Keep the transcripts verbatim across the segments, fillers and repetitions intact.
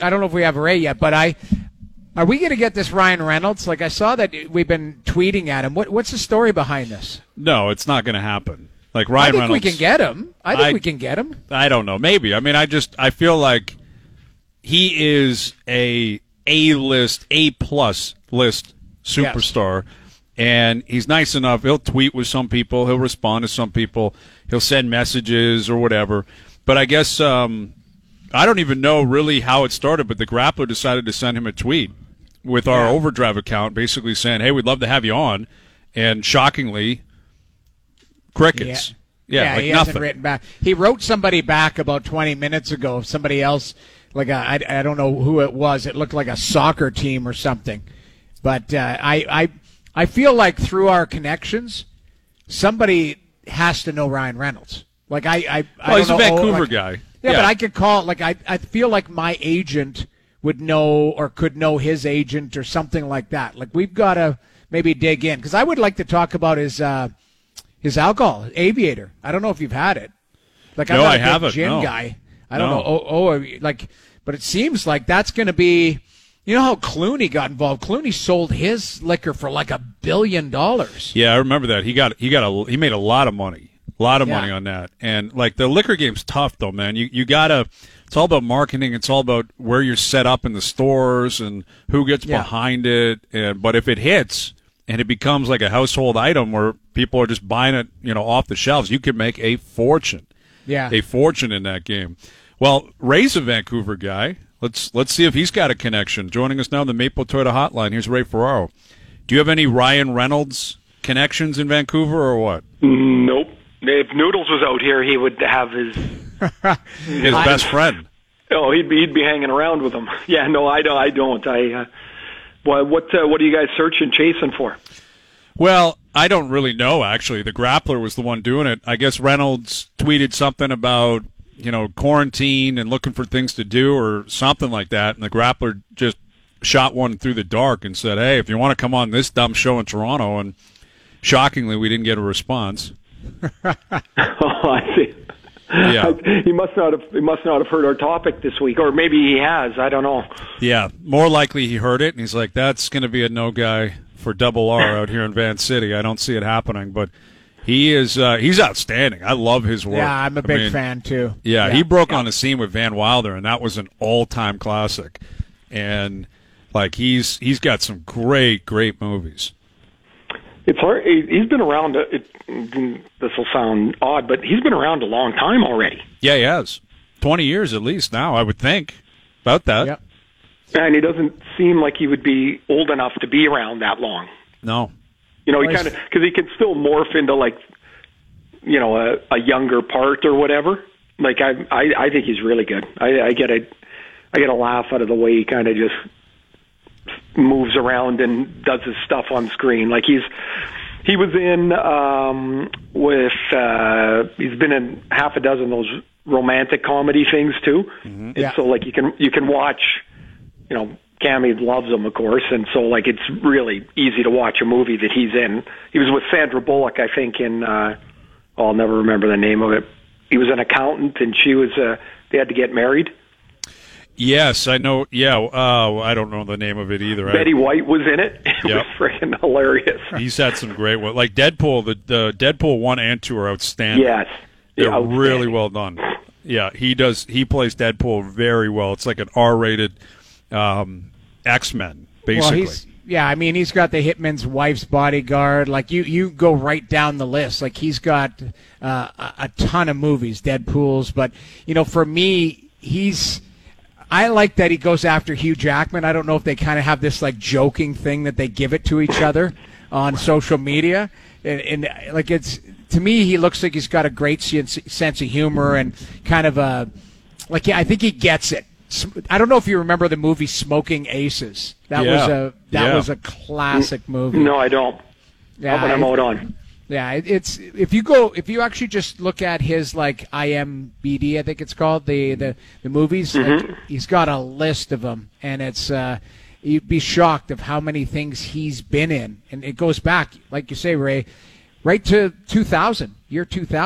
I don't know if we have Ray yet, but I are we going to get this Ryan Reynolds? Like I saw that we've been tweeting at him. What what's the story behind this? No, it's not going to happen. Like Ryan I think Reynolds, we can get him. I think I, we can get him. I don't know. Maybe. I mean, I just I feel like he is a A-list, A-plus list superstar, yes. And he's nice enough. He'll tweet with some people. He'll respond to some people. He'll send messages or whatever. But I guess um, I don't even know really how it started, but the Grappler decided to send him a tweet with our yeah. Overdrive account basically saying, hey, we'd love to have you on. And shockingly, crickets. Yeah, yeah, yeah like he nothing. hasn't written back. He wrote somebody back about twenty minutes ago, somebody else, like a, I, I don't know who it was. It looked like a soccer team or something. But uh, I, I, I feel like through our connections, somebody has to know Ryan Reynolds. Like I, I, I well, he's don't a know, Vancouver like, guy. Yeah, yeah, but I could call like I, I feel like my agent would know or could know his agent or something like that. Like we've got to maybe dig in because I would like to talk about his uh, his alcohol, Aviator. I don't know if you've had it. Like I'm no, not I a big haven't. gin No. guy. I don't no. know. Oh, oh, like, but it seems like that's going to be. You know how Clooney got involved? Clooney sold his liquor for like a billion dollars. Yeah, I remember that. He got he got a he made a lot of money. A lot of Yeah. money on that. And, like, the liquor game's tough, though, man. You you got to – it's all about marketing. It's all about where you're set up in the stores and who gets Yeah. behind it. And But if it hits and it becomes like a household item where people are just buying it, you know, off the shelves, you can make a fortune. Yeah. A fortune in that game. Well, Ray's a Vancouver guy. Let's let's see if he's got a connection. Joining us now on the Maple Toyota Hotline, here's Ray Ferraro. Do you have any Ryan Reynolds connections in Vancouver or what? Nope. If Noodles was out here, he would have his his best friend. Oh, he'd be he'd be hanging around with him. Yeah, no, I don't. I don't. I. Uh, what what uh, what are you guys searching, chasing for? Well, I don't really know. Actually, the Grappler was the one doing it. I guess Reynolds tweeted something about you know quarantine and looking for things to do or something like that, and the Grappler just shot one through the dark and said, "Hey, if you want to come on this dumb show in Toronto," and shockingly, we didn't get a response. Oh, I see. Yeah. He must not have. He must not have heard our topic this week, or maybe he has. I don't know. Yeah, more likely he heard it, and he's like, "That's going to be a no guy for Double R out here in Van City. I don't see it happening." But he is. Uh, he's outstanding. I love his work. Yeah, I'm a big I mean, fan too. Yeah, yeah. he broke yeah. on the scene with Van Wilder, and that was an all-time classic. And like he's he's got some great, great movies. It's hard. He's been around. It, this will sound odd, but he's been around a long time already. Yeah, he has. Twenty years at least now, I would think. About that. Yep. And he doesn't seem like he would be old enough to be around that long. No. You know, he kind of because he can still morph into like, you know, a, a younger part or whatever. Like I, I, I think he's really good. I, I get a, I get a laugh out of the way he kind of just moves around and does his stuff on screen. Like he's he was in um with uh he's been in half a dozen of those romantic comedy things too. Mm-hmm. And Yeah. so like you can you can watch, you know, Cammy loves him of course, and so like it's really easy to watch a movie that he's in. He was with Sandra Bullock, I think, in uh I'll never remember the name of it. He was an accountant and she was uh they had to get married. Yes, I know. Yeah, uh, I don't know the name of it either. Betty I, White was in it. It Yep. was freaking hilarious. He's had some great ones. Like Deadpool, the, the Deadpool one and two are outstanding. Yes. They're Yeah, outstanding. really well done. Yeah, he does. He plays Deadpool very well. It's like an R-rated um, X-Men, basically. Well, he's yeah. I mean, he's got the Hitman's Wife's Bodyguard. Like you, you go right down the list. Like he's got uh, a, a ton of movies, Deadpool's. But you know, for me, he's. I like that he goes after Hugh Jackman. I don't know if they kind of have this like joking thing that they give it to each other on social media, and, and like it's to me, he looks like he's got a great sense, sense of humor and kind of a like yeah, I think he gets it. I don't know if you remember the movie Smoking Aces. That Yeah. was a that Yeah. was a classic movie. No, I don't. yeah, Not when I'm out on. Yeah, it, it's if you go if you actually just look at his like I M B D, I think it's called the the, the movies. Mm-hmm. Like, he's got a list of them, and it's uh, you'd be shocked of how many things he's been in, and it goes back, like you say, Ray, right to two thousand, year two thousand.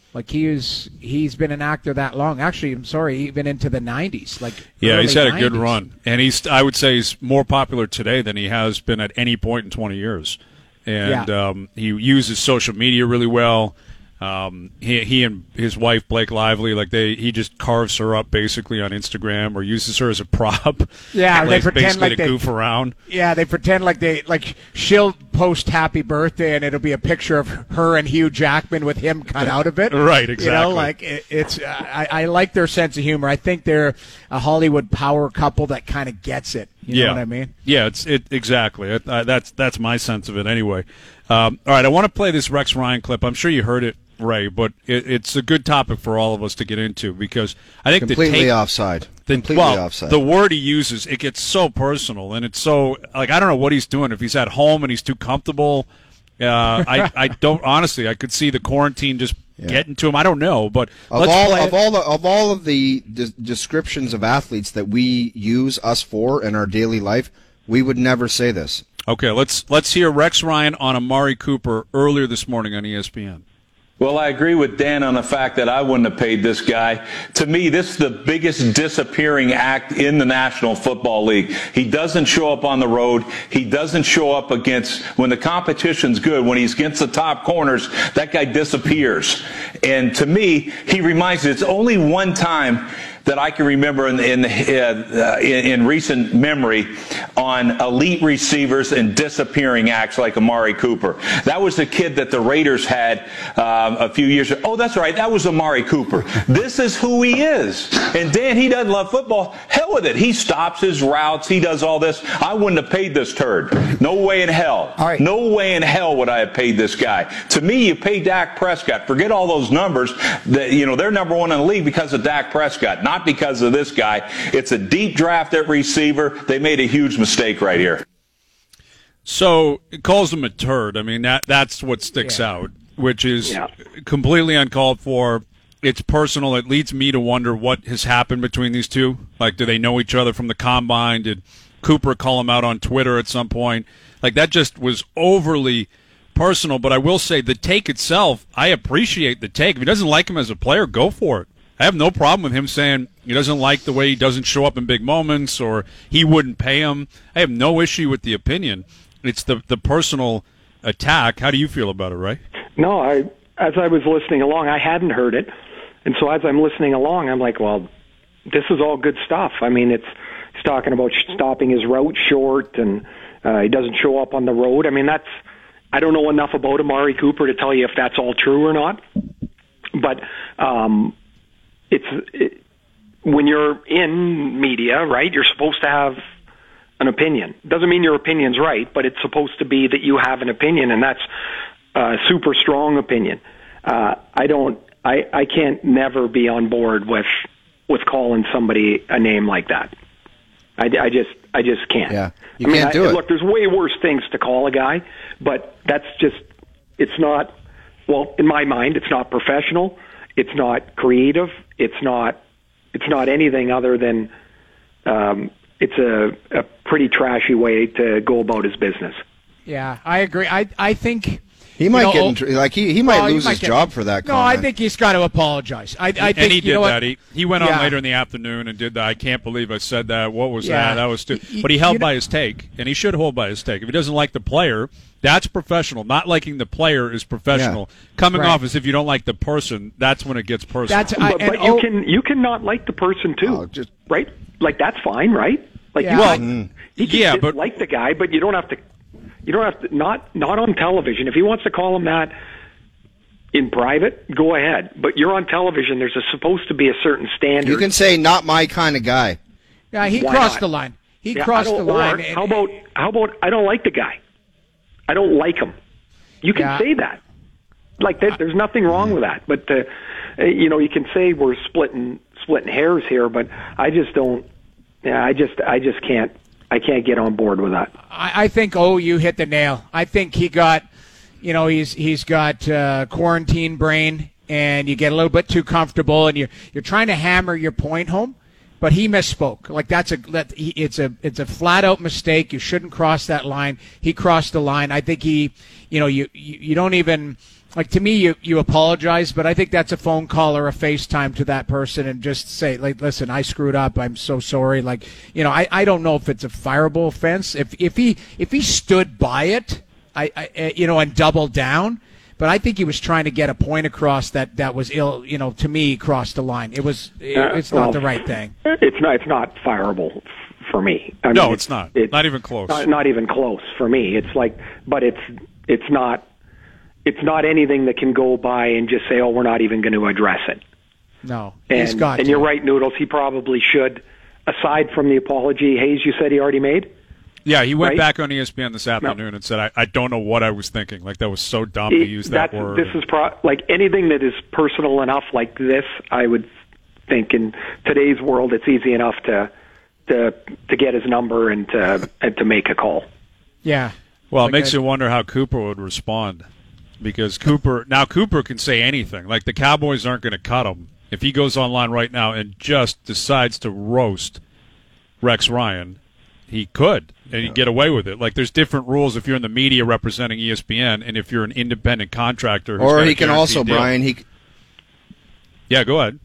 Like he was, he's been an actor that long. Actually, I'm sorry, even into the nineties. Like yeah, he's had a good nineties. run, and he's I would say he's more popular today than he has been at any point in twenty years. And Yeah. um, he uses social media really well. Um, he he and his wife Blake Lively, like they he just carves her up basically on Instagram or uses her as a prop. Yeah, they like, pretend basically like to they- goof around. Yeah, they pretend like they like she'll post happy birthday and it'll be a picture of her and Hugh Jackman with him cut out of it. Right, You exactly. know, like it, it's I, I like their sense of humor. I think they're a Hollywood power couple that kind of gets it. You yeah. know what I mean? Yeah, it's it exactly. It, uh, that's that's my sense of it anyway. Um, all right, I want to play this Rex Ryan clip. I'm sure you heard it, Ray, but it, it's a good topic for all of us to get into because I think Completely the take, offside. the, Completely well, offside. the word he uses, it gets so personal, and it's so like I don't know what he's doing. If he's at home and he's too comfortable, uh, I I don't honestly. I could see the quarantine just Yeah. getting to him. I don't know, but Of let's all play of it. all the, of all of the de- descriptions of athletes that we use us for in our daily life, we would never say this. Okay, let's let's hear Rex Ryan on Amari Cooper earlier this morning on E S P N. Well, I agree with Dan on the fact that I wouldn't have paid this guy. To me, this is the biggest disappearing act in the National Football League. He doesn't show up on the road. He doesn't show up against, when the competition's good, when he's against the top corners, that guy disappears. And to me, he reminds me, it's only one time that I can remember in in, uh, in in recent memory on elite receivers and disappearing acts like Amari Cooper. That was the kid that the Raiders had um, a few years ago. Oh, that's right. That was Amari Cooper. This is who he is. And Dan, he doesn't love football. Hell with it. He stops his routes. He does all this. I wouldn't have paid this turd. No way in hell. All right. No way in hell would I have paid this guy. To me, you pay Dak Prescott. Forget all those numbers. That, you know, they're number one in the league because of Dak Prescott, not because of this guy. It's a deep draft at receiver. They made a huge mistake right here. So it calls him a turd. I mean, that that's what sticks Yeah. out, which is Yeah. completely uncalled for. It's personal. It leads me to wonder what has happened between these two. Like, do they know each other from the combine? Did Cooper call him out on Twitter at some point? Like, that just was overly personal. But I will say the take itself, I appreciate the take. If he doesn't like him as a player, go for it. I have no problem with him saying he doesn't like the way he doesn't show up in big moments or he wouldn't pay him. I have no issue with the opinion. It's the the personal attack. How do you feel about it, Ray? No, I as I was listening along, I hadn't heard it, and so as I'm listening along, I'm like, well, this is all good stuff. I mean, it's he's talking about stopping his route short, and uh, he doesn't show up on the road. I mean, that's I don't know enough about Amari Cooper to tell you if that's all true or not, but um, it's it, when you're in media, right? You're supposed to have an opinion. Doesn't mean your opinion's right, but it's supposed to be that you have an opinion, and that's a super strong opinion. Uh, I don't, I, I can't never be on board with with calling somebody a name like that. I, I just, I just can't. Yeah, you I mean, can't I, do it. Look, there's way worse things to call a guy, but that's just, it's not. Well, in my mind, it's not professional. It's not creative. It's not. It's not anything other than. Um, It's a, a pretty trashy way to go about his business. Yeah, I agree. I I think He might you know, get oh, in, tr- like he he might well, lose might his get- job for that No, comment. I think he's got to apologize. I, I think and he you did know what? that. He he went on Yeah. later in the afternoon and did that. I can't believe I said that. What was Yeah. that? That was stupid. Y- But he held you know- by his take, and he should hold by his take. If he doesn't like the player, that's professional. Not liking the player is professional. Coming Right. off as if you don't like the person, that's when it gets personal. That's I, But, and but you oh, can you can not like the person too, Oh, just- right? Like that's fine, right? Like Yeah. you Well, can, he can yeah, just but- like the guy, but you don't have to. You don't have to not not on television. If he wants to call him that in private, go ahead. But you're on television. There's a, supposed to be a certain standard. You can say not my kind of guy. yeah, he Why crossed not? the line. He Yeah, I crossed the don't- line. or and- how about how about I don't like the guy. I don't like him. You can Yeah. say that. Like there, there's nothing wrong with that. But uh, uh, you know, you can say we're splitting splitting hairs here, but I just don't. Yeah, I just I just can't. I can't get on board with that. I, I think oh, you hit the nail. I think he got, you know, he's he's got uh, quarantine brain, and you get a little bit too comfortable, and you're you're trying to hammer your point home, but he misspoke. Like that's a that he, it's a it's a flat out mistake. You shouldn't cross that line. He crossed the line. I think he, you know, you you, you don't even. like to me, you, you apologize, but I think that's a phone call or a FaceTime to that person and just say, like, listen, I screwed up. I'm so sorry. Like, you know, I, I don't know if it's a fireable offense. If if he if he stood by it, I, I you know, and doubled down. But I think he was trying to get a point across that, that was ill. You know, to me, crossed the line. It was. It, Uh, it's not well, the right thing. It's not. It's not fireable f- for me. I No, mean, it's not. Not even close. Not, not even close for me. It's like, but it's it's not. It's not anything that can go by and just say, "Oh, we're not even going to address it." No, And, he's got and to. you're right, Noodles. He probably should. Aside from the apology, Hayes, you said he already made. Yeah, he went Right? back on E S P N this afternoon and said, I, I don't know what I was thinking. Like, that was so dumb to It- use that that's- word. This is pro- like anything that is personal enough like this. I would think in today's world, it's easy enough to to to get his number and to and to make a call. Yeah. Well, it Like makes I- you wonder how Cooper would respond, because Cooper now Cooper can say anything. Like, the Cowboys aren't going to cut him if he goes online right now and just decides to roast Rex Ryan. He could, and he'd get away with it. Like, there's different rules if you're in the media representing E S P N, and if you're an independent contractor. Who's Or got a he can guaranteed also, deal. Brian, he Yeah, go ahead.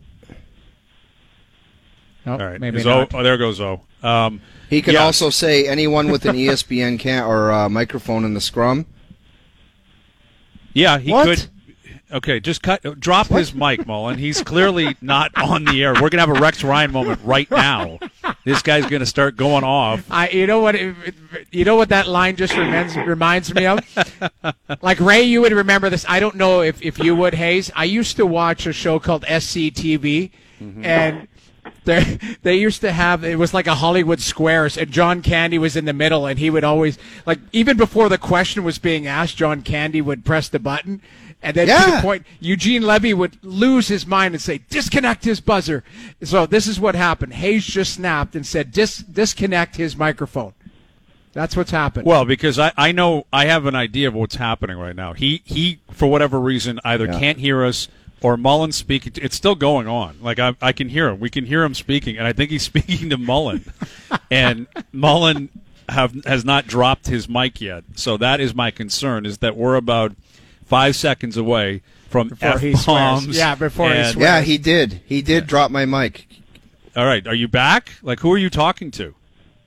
Nope, All right. maybe Is not. O, oh, there goes O. Um, he can yes. also say anyone with an E S P N can or uh, microphone in the scrum. Yeah, he What? could. Okay, just cut. Drop his mic, Mullen. He's clearly not on the air. We're gonna have a Rex Ryan moment right now. This guy's gonna start going off. I, you know what? it- it- You know what that line just reminds, reminds me of? Like, Ray, you would remember this. I don't know if, if you would, Hayes. I used to watch a show called S C T V, and they they used to have, it was like a Hollywood Squares, and John Candy was in the middle, and he would always, like, even before the question was being asked, John Candy would press the button. And then to Yeah. the point, Eugene Levy would lose his mind and say, disconnect his buzzer. So this is what happened. Hayes just snapped and said, Dis- disconnect his microphone. That's what's happened. Well, because I, I know I have an idea of what's happening right now. He he for whatever reason either Yeah. can't hear us or Mullen speaking. It's still going on. Like, I I can hear him. We can hear him speaking, and I think he's speaking to Mullen. And Mullen have has not dropped his mic yet. So that is my concern. Is that we're about five seconds away from Before he F bombs. swears. Yeah, before he and- swears. Yeah, he did. He did drop my mic. All right, are you back? Like, who are you talking to?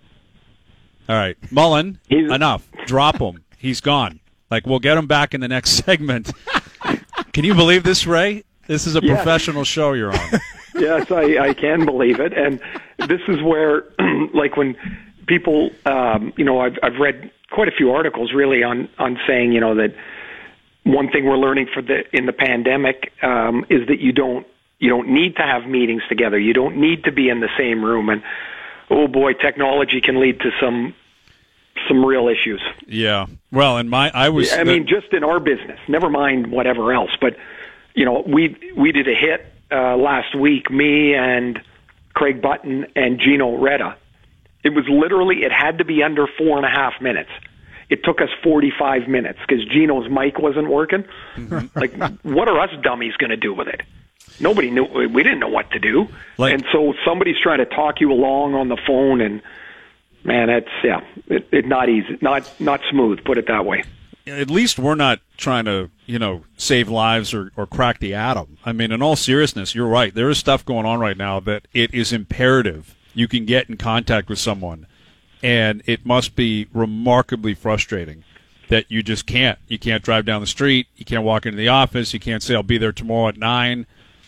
All right, Mullen, He's- enough. Drop him. He's gone. Like, we'll get him back in the next segment. Can you believe this, Ray? This is a Yes. professional show you're on. Yes, I, I can believe it, and this is where, like, when people, um, you know, I've I've read quite a few articles really on on saying, you know, that one thing we're learning for the in the pandemic um, is that you don't you don't need to have meetings together. You don't need to be in the same room, and oh boy, technology can lead to some some real issues. Yeah. Well, and my I was. I mean, just in our business, never mind whatever else. But you know, we we did a hit uh, last week. Me and Craig Button and Gino Reda. It was literally it had to be under four and a half minutes. It took us forty-five minutes because Gino's mic wasn't working. Like, what are us dummies going to do with it? Nobody knew. We didn't know what to do. Like- and so somebody's trying to talk you along on the phone, and man, that's yeah, it, it not easy, not not smooth. Put it that way. At least we're not trying to, you know, save lives or, or crack the atom. I mean, in all seriousness, you're right. There is stuff going on right now that it is imperative you can get in contact with someone. And it must be remarkably frustrating that you just can't. You can't drive down the street. You can't walk into the office. You can't say, I'll be there tomorrow at nine.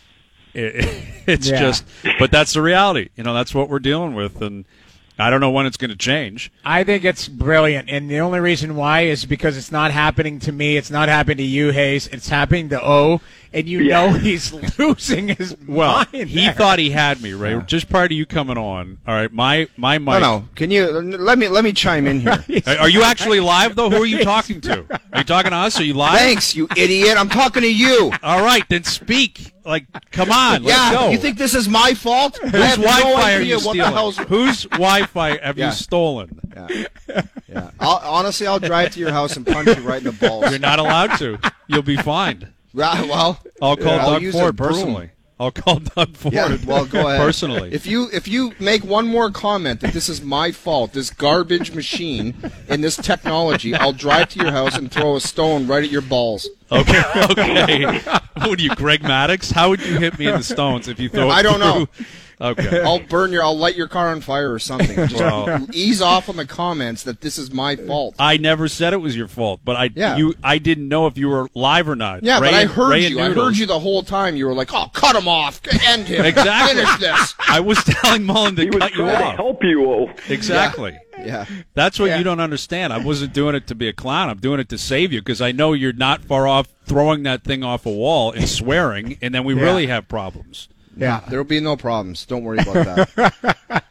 It, it's Yeah. just, but that's the reality. You know, that's what we're dealing with. And I don't know when it's going to change. I think it's brilliant, and the only reason why is because it's not happening to me. It's not happening to you, Hayes. It's happening to O, and you Yeah. know he's losing his Well, mind. he there. thought he had me, Ray. Just prior to you coming on, all right, my, my mic. No, no. Can you let me let me chime in here? Are are you actually live, though? Who are you talking to? Are you talking to us? Are you live? Thanks, you idiot. I'm talking to you. All right, then speak. Like, come on, let's Yeah, go. you think this is my fault? I Whose have no Wi-Fi are idea you what the stealing? hell's. Whose Wi-Fi have Yeah. you stolen? Yeah. Yeah. I'll, honestly, I'll drive to your house and punch you right in the balls. You're not allowed to. You'll be fined. Right, well, I'll call I'll Doug use Ford a broom. personally. I'll call Doug Ford. Yeah, well, go ahead. Personally. If you if you make one more comment that this is my fault, this garbage machine and this technology, I'll drive to your house and throw a stone right at your balls. Okay, okay. What are you, Greg Maddux? How would you hit me in the stones if you throw it I don't through? know. Okay. I'll burn your, I'll light your car on fire or something. Just Well. ease off on the comments that this is my fault. I never said it was your fault, but I Yeah. you I didn't know if you were live or not. Yeah, Ray but I and- heard Ray and you. I Noodles. heard you the whole time. You were like, "Oh, cut him off, end him, Exactly. finish this." I was telling Mullen to He was cut you trying to off. help you. Oh. Exactly. Yeah, That's what Yeah. you don't understand. I wasn't doing it to be a clown. I'm doing it to save you because I know you're not far off throwing that thing off a wall and swearing, and then we Yeah. really have problems. Yeah. there'll be no problems. Don't worry about that.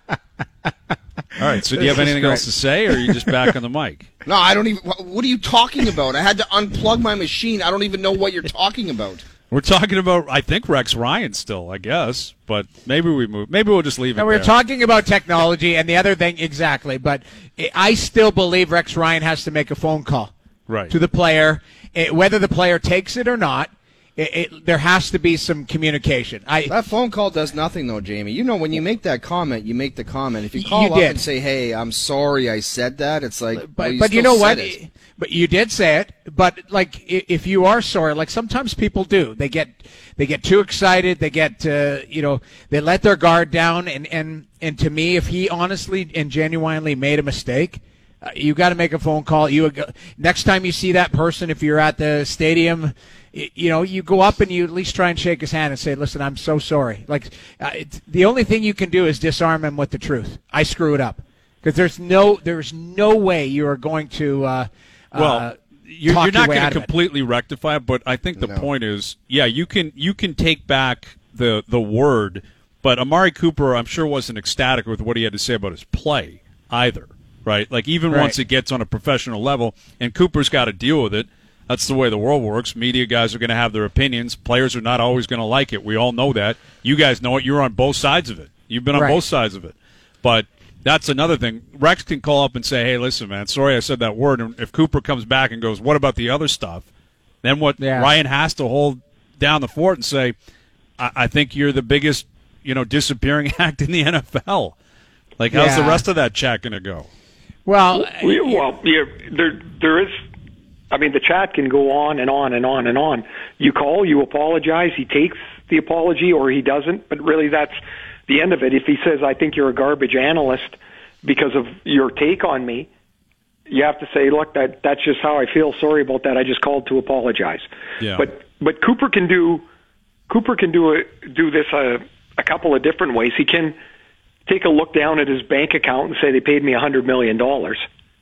All right. So do you have This is anything great. else to say, or are you just back on the mic? No, I don't even. What what are you talking about? I had to unplug my machine. I don't even know what you're talking about. We're talking about, I think, Rex Ryan still, I guess, but maybe we move. Maybe we'll just leave it And we're there. talking about technology and the other thing, exactly. But I- I still believe Rex Ryan has to make a phone call Right. to the player, it, whether the player takes it or not. It, it, there has to be some communication. I That phone call does nothing, though, Jamie. You know, when you make that comment, you make the comment. If you call You up did. and say, "Hey, I'm sorry, I said that," it's like, but well, you but you still know what? said it. But you did say it. But like, i- if you are sorry, like sometimes people do, they get they get too excited. They get uh, you know they let their guard down. And and and to me, if he honestly and genuinely made a mistake, uh, you got to make a phone call. You would go- next time you see that person, if you're at the stadium. y- You know, you go up and you at least try and shake his hand and say, "Listen, I'm so sorry." Like, uh, it's, the only thing you can do is disarm him with the truth. I screw it up because there's no there's no way you are going to. Uh, Well, uh, you're, talk you're your not way going out to of it. completely rectify it, but I think the No. point is, yeah, you can you can take back the the word, but Amari Cooper, I'm sure, wasn't ecstatic with what he had to say about his play either, right? Like even Right. once it gets on a professional level, and Cooper's got to deal with it. That's the way the world works. Media guys are going to have their opinions. Players are not always going to like it. We all know that. You guys know it. You're on both sides of it. You've been on Right. both sides of it. But that's another thing. Rex can call up and say, hey, listen, man, sorry I said that word. And if Cooper comes back and goes, what about the other stuff? Then what Yeah. Ryan has to hold down the fort and say, I, I think you're the biggest, you know, disappearing act in the N F L. Like, how's the Yeah. rest of that chat going to go? Well, We, well, yeah, there, there is. I mean, the chat can go on and on and on and on. You call, you apologize. He takes the apology, or he doesn't. But really, that's the end of it. If he says, "I think you're a garbage analyst because of your take on me," you have to say, "Look, that that's just how I feel. Sorry about that. I just called to apologize." Yeah. But but Cooper can do Cooper can do a, do this a, a couple of different ways. He can take a look down at his bank account and say they paid me a hundred million dollars,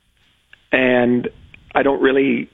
and I don't really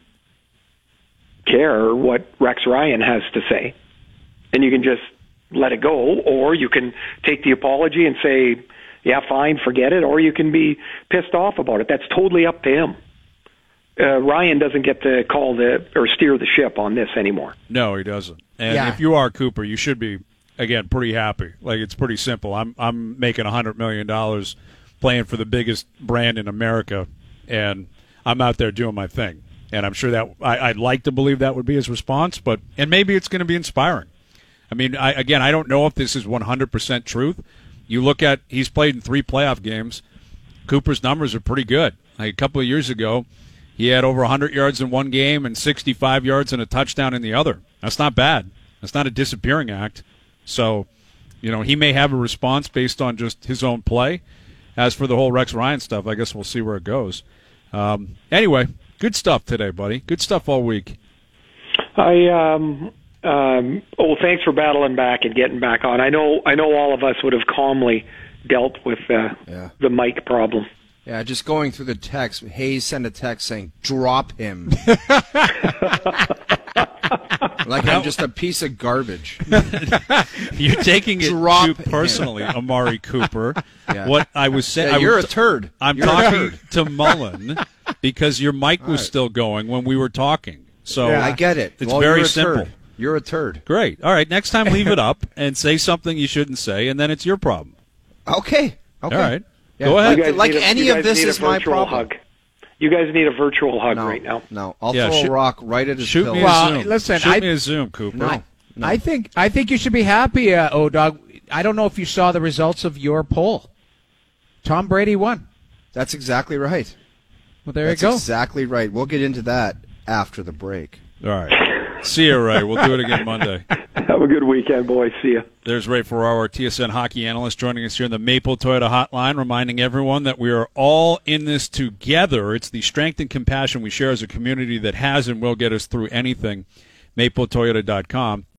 care what Rex Ryan has to say, and you can just let it go, or you can take the apology and say, yeah, fine, forget it, or you can be pissed off about it. That's totally up to him. Uh, Ryan doesn't get to call the or steer the ship on this anymore. No, he doesn't. And Yeah. if you are Cooper, you should be, again, pretty happy. Like, it's pretty simple. I'm I'm making one hundred million dollars playing for the biggest brand in America, and I'm out there doing my thing. And I'm sure that I, I'd like to believe that would be his response, but and maybe it's going to be inspiring. I mean, I, again, I don't know if this is one hundred percent truth. You look at he's played in three playoff games. Cooper's numbers are pretty good. Like a couple of years ago, he had over one hundred yards in one game and sixty-five yards and a touchdown in the other. That's not bad. That's not a disappearing act. So, you know, he may have a response based on just his own play. As for the whole Rex Ryan stuff, I guess we'll see where it goes. Um, anyway, good stuff today, buddy. Good stuff all week. I um um oh, thanks for battling back and getting back on. I know I know all of us would have calmly dealt with uh, Yeah. the mic problem. Yeah, just going through the text, Hayes sent a text saying, drop him. Like I'm just a piece of garbage. You're taking it Drop too him. personally, Amari Cooper. Yeah. What I was saying, Yeah, I you're was- a turd. I'm You're a talking turd. to Mullen because your mic was All right. still going when we were talking. So Yeah. I get it. It's well, very you're a simple. Turd. You're a turd. Great. All right. Next time, leave it up and say something you shouldn't say, and then it's your problem. Okay. Okay. All right. Yeah. Go ahead. You guys Like need a- any you of guys this need a is my virtual problem. hug. You guys need a virtual hug No, right now. no. I'll Yeah, throw shoot- a rock right at his Shoot pillow. me Well, a Zoom. listen, Shoot I- me a Zoom, Cooper. No. No. I think I think you should be happy, uh, O-Dog. I don't know if you saw the results of your poll. Tom Brady won. That's exactly right. Well, there That's you go. exactly right. We'll get into that after the break. All right. See you, Ray. We'll do it again Monday. Have a good weekend, boys. See ya. There's Ray Ferraro, our T S N hockey analyst, joining us here in the Maple Toyota Hotline, reminding everyone that we are all in this together. It's the strength and compassion we share as a community that has and will get us through anything. maple toyota dot com.